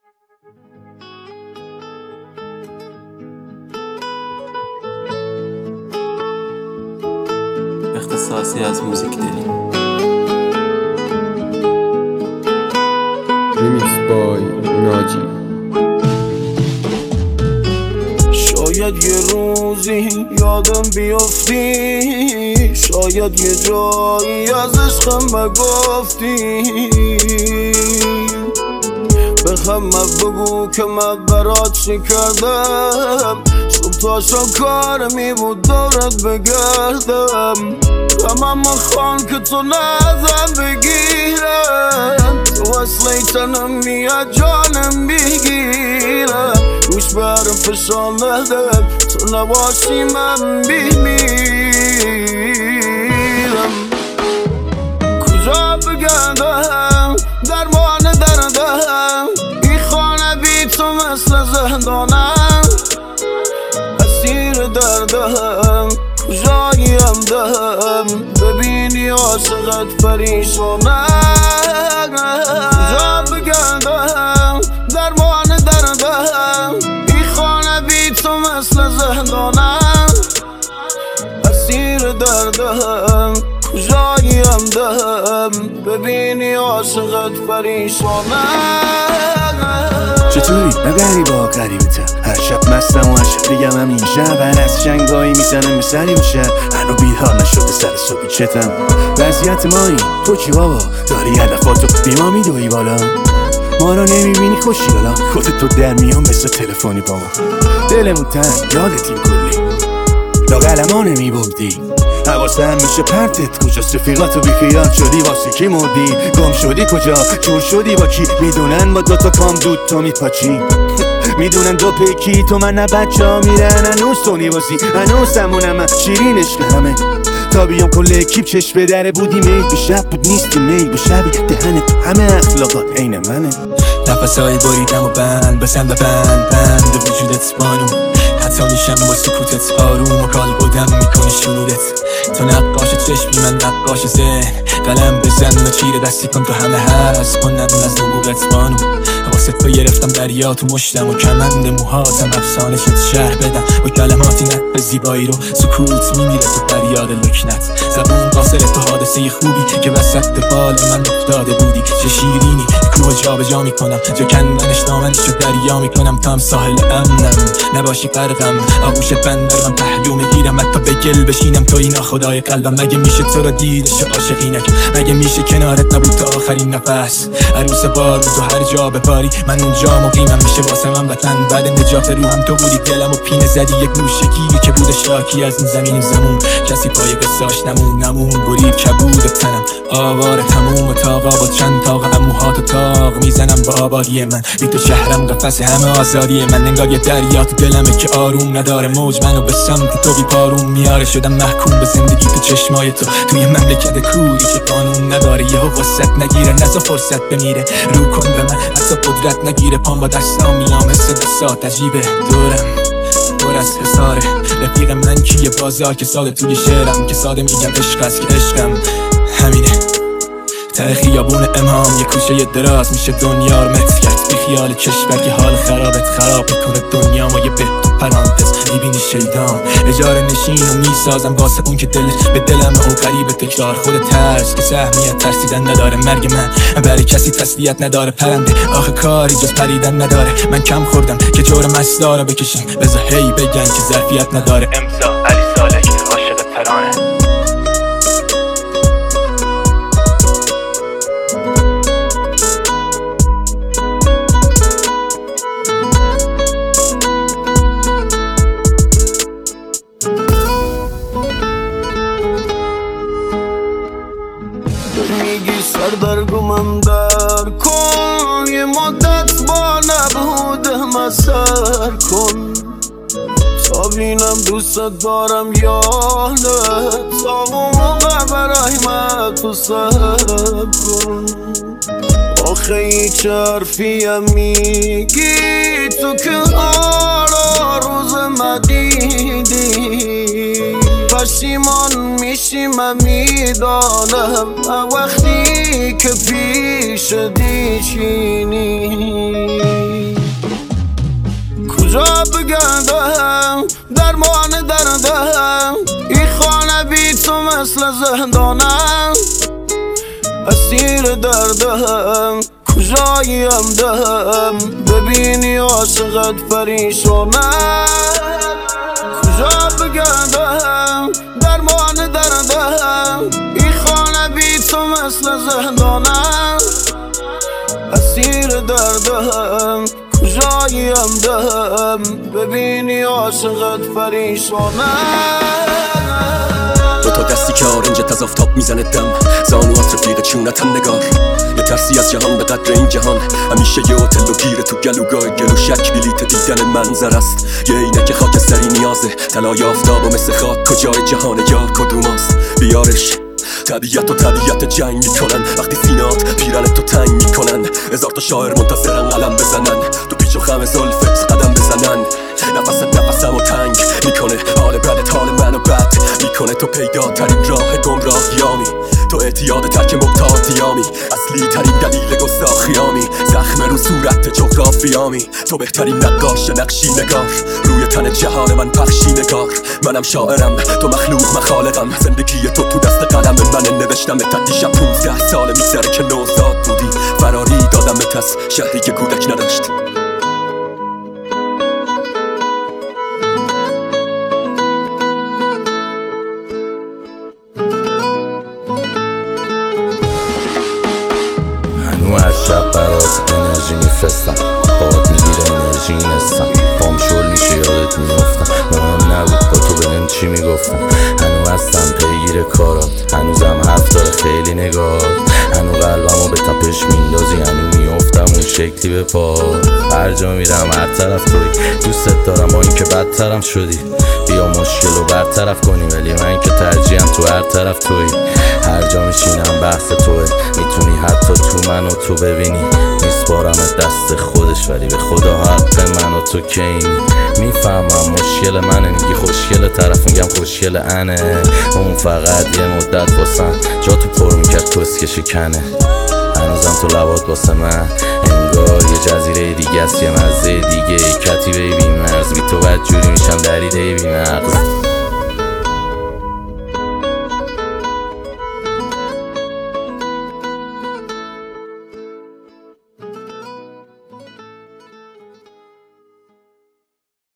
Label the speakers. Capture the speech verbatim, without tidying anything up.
Speaker 1: اختصاصی از موزیک دلی.
Speaker 2: ریمیکس بای ناجی.
Speaker 3: شاید یه روزی یادم بیافتی، شاید یه جایی از عشقم بگفتی، بخم بگو که من برات چی کردم، صبح تا شب کارمی بود دورت بگردم، غمم خان که تو نزن بگیرم، تو اصلی تنم میاد جانم بگیرم، گوش برم فشان ندم، تو نباشی من بمیرم. کجا بگردم درمان دردم، این خانه بی تو مثل زندانم، اسیر دردم کجایی همدم، ببینی عاشقت پریشانم. کجا بگردم درمان دردم، این خانه بی تو مثل زندانم، اسیر دردم کجایی همدم، ببینی عاشقت پریشانم.
Speaker 4: چطوری؟ من غریبا غریبتم، هر شب مستم و هر شب دیگم هم این شب هر از شنگایی میزنم به سری میشه، هنو بیدار نشده سر صبحی چتم. وضعیت مایی تو چی بابا؟ داری هدفاتو بیما میدوی بالا، ما رو نمیبینی خوشی بالا، خودت تو در میام مثل تلفنی با ما، دلمون تنگ یادتیم کلی لاغلما نمیبردی، حواسم میشه پرتت کجاست، رفیقاتو بیخیال شدی واسه کی مردی، گم شدی کجا چور شدی با کی، میدونن با دوتا پام دود تو میپاچی، میدونن دو پیکی تو من نه بچه ها میرن، هنوز تو نیوازی هنوز سمونم من شیرین عشقمه، تا بیام کل اکیب چشم به دره بودی میل به شب بود نیستی میل به شبی دهن تو همه اخلاقات عین منه، نفسایی بریدم و بند بسن به بند بند وجودت بانو، حتی میشم با سکوتت آروم و کال بودم میکنی شنودت، تو نقاش چشمی من نقاش ذهن، قلم بزن و چیره دستی کن تو همه هست کنن از نبوغت بانو، واسه تو گرفتم دریا تو مشتم و کمند موهاتم افسانه شد شهر بدم و کلماتی نه به زیبایی رو سکوت میمیره تو فریاد لکنت، زبون قاصر تو حادثه خوبی که وسط بال من افتاده بودی، چه شیرینی کوه جا به جا میکنم جا کندنش دامنش رو دریا میکنم تا هم ساحل امنم نباشی غرقم آغوش بندر من پهلو میگیرم حتی به گل بشینم تو اینا خدای قلبم، مگه میشه تو رو دیدش عاشقینک، مگه میشه کنارت نبود تا آخرین نفس، عروس بار تو هر جا بپاری من اونجا مقیمم، میشه واسه من وطن بعد نجات روحم تو بودی، دلم و پینه زدی یک موشکی که بود شاکی از این زمین زمون، کسی پای قصاش نمون نمون برید کبود تنم آوار تموم و تاقا با چند تاق اموهات و تاق میزنم با آبادی من، بی تو شهرم قفس همه آزادی من، انگار یه دریا تو دلمه که آروم نداره موج منو به سمت تو بی پاروم میاره، شدم محکوم به زندگی تو چشمای تو توی مملکت کوری که قانون نداره، یهو وسط نگیره نزا فرصت بمیره، رو کن به من حتی قدرت نگیره، پام با دستام میام مثل دستات عجیبه، دورم پر از حساره، رفیق من کیه بازار که ساده توی شعرم، که ساده میگم عشق است که عشقم همینه، ته خیابون امام یه کوچه دراز میشه دنیا رو متر کرد، بی خیال کشور که حال خرابت خراب میکنه دنیا ما یه به تو پرانتز میبینی شیطان اجاره نشین و میسازم واسه اون که دلش به دلم او قریب تکرار، خود ترس که سهمیت ترسیدن نداره، مرگ من برای کسی تسلیت نداره، پرنده آخه کاری جز پریدن نداره، من کم خوردم که جور مستا رو بکشم، بذار هی بگن که ظرفیت نداره، امضا علی سالک عاشق ترانه.
Speaker 3: میگی سردرگمم در کن، یه مدت با نبودم از سر کن، تا بینم دوست دارم یا نه، تا اون موقع برای من تو سر کن، آخه هیچ حرفیم میگی تو که آرا روز مدیدی، پشیمان میشی من میدانم وقتی که پیش دیشینی. کجا بگردم درمان دردم، این خانه بی تو مثل زندانم، اسیر دردم کجاییم دهم، ببینی عاشقت پریشانم. کجا بگردم درمان دردم، این خانه بی تو مثل زندانم، اسیر دردم کجاییم دهم، ببینی عاشقت پریشانم.
Speaker 5: دو تا دستی که آرنجت از آفتاب میزنه دم، زانوات رفیق چونتن نگار، یه ترسی از جهان به قدر این جهان، همیشه یه هتل و گیره تو گلوگاه گلو شک بلیت دیدن منظر است، یه اینک خاکستری نیازه، طلای آفتاب و مثل خاک کجای جهان یار کدوماست، بیارش. طبیعت و طبیعت جنگ میکنن، وقتی سینات پیرن تو تنگ میکنن، هزار تا شاعر منتظرن قلم بزنن، تو پیچ و خم زلفت قدم بزنن، نفست نفسم و تنگ میکنه، حال بدت حال منو بد میکنه، تو پیداترین راه گمراهیامی، تو اعتیاد ترک مبتادیامی، اصلی ترین دلیل گستاخیامی، زخم رو صورت جغرافیامی، تو بهترین نقاش نقشی نگار، روی تن جهان من پخشی نگار، منم شاعرم تو مخلوق مخالقم، زندگی تو تو دست قلم من نوشتم، تا دیشب پونزده ساله میگذره که نوزاد بودی، فراری دادم به تس شهری که کودک نداشت.
Speaker 6: هنو از شب برات انرژی میفرستم، باد میگیره انرژی نستم، پام شل میشه یادت میفتم، مهم نبود با تو بهم چی میگفتم، هنو هستم پیگیر کارات، هنوزم حرف داره خیلی نگاه، هنو قلبمو به تپش میندازی، هنو میفتم اون شکلی به پا، هر جا میرم هر طرف توی، دوستت دارم با این که بدترم شدی، بیا مشکل رو برطرف کنی، ولی من که ترجیحم تو هر طرف توی، هر جا میشینم بحث توه، میتونی حتی تو منو تو ببینی، میسپارمت دست خودش، ولی به خدا حق منو تو که این میفهمم مشکل منه، میگی خوشگل طرف میگم خوشگل انه، اون فقط یه مدت واسم جا تو پر میکرد کسکشی کنه، هنوزم تو لبات واسه من انگار یه جزیره دیگه است، یه مزه دیگه، کتی بی مرز، بی تو بدجوری میشم دریده بی مغز.